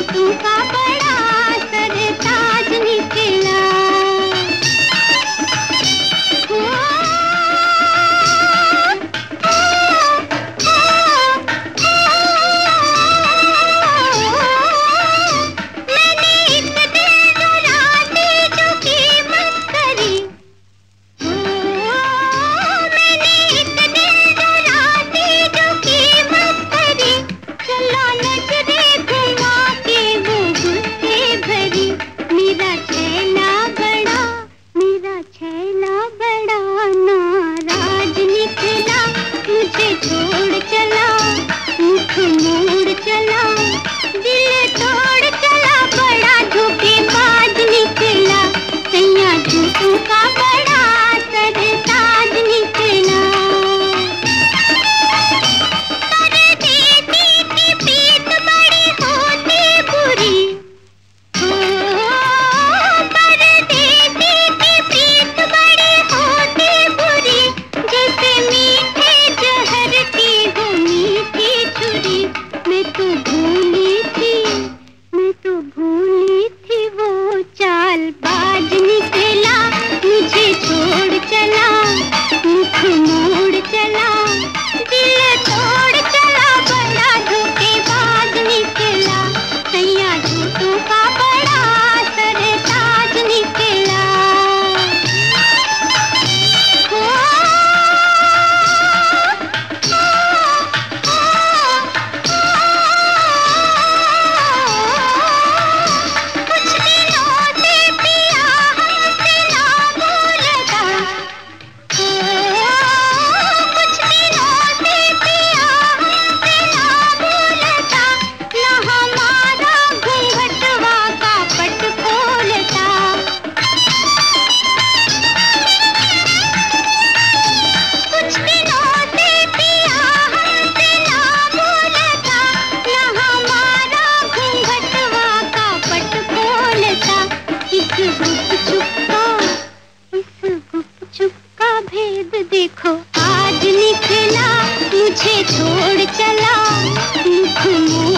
झूठों का बड़ा सरताज निकला। मैंने एक दिल चुरा दी जो कीमत करी। मैंने एक दिल चुरा दी जो कीमत करी। चला नजरे घुमा के वो गुस्से भरी। मेरा छैला बड़ा नाराज निकला। मुझे छोड़ चला, मुख मोड़ चला, दिल तोड़ चला, बड़ा धोखेबाज निकला। सैया झूठों का बड़ा सरताज निकला। परदेसी की प्रीत बड़ी होती बुरी। परदेसी की प्रीत बड़ी होती बुरी। जैसे मीठे जहर की हो मीठी छुरी। मैं तो भूली थी वो चालबाज निकला। मुझे छोड़ चला, मुख मोड़ चला, दिल तोड़ चला, बड़ा धोखेबाज निकला। सैया झूठों का बड़ा सरताज निकला। कुछ दिनों से पिया हमसे ना बोलता। कुछ दिनों से पिया हमसे ना बोलता। न हमारा घूंघटवा का पट खोलता। कुछ दिनों से पिया हमसे ना बोलता। न हमारा घूंघटवा का पट खोलता। इस गुपचुप का भेद देखो आज निकला। मुझे छोड़ चला, मुख मोड़